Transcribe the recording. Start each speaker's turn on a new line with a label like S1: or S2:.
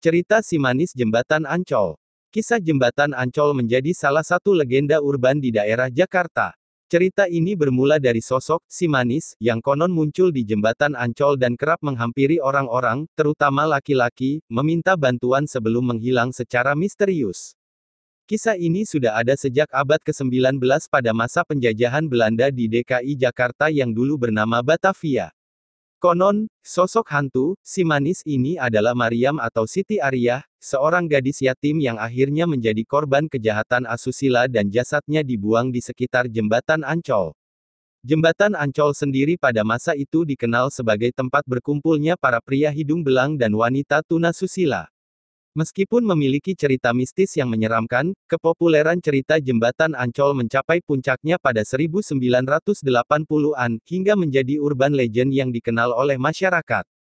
S1: Cerita Si Manis Jembatan Ancol. Kisah Jembatan Ancol menjadi salah satu legenda urban di daerah Jakarta. Cerita ini bermula dari sosok Si Manis yang konon muncul di Jembatan Ancol dan kerap menghampiri orang-orang, terutama laki-laki, meminta bantuan sebelum menghilang secara misterius. Kisah ini sudah ada sejak abad ke-19 pada masa penjajahan Belanda di DKI Jakarta yang dulu bernama Batavia. Konon, sosok hantu, Si Manis ini adalah Mariam atau Siti Ariyah, seorang gadis yatim yang akhirnya menjadi korban kejahatan asusila dan jasadnya dibuang di sekitar Jembatan Ancol. Jembatan Ancol sendiri pada masa itu dikenal sebagai tempat berkumpulnya para pria hidung belang dan wanita tunasusila. Meskipun memiliki cerita mistis yang menyeramkan, kepopuleran cerita Jembatan Ancol mencapai puncaknya pada 1980-an, hingga menjadi urban legend yang dikenal oleh masyarakat.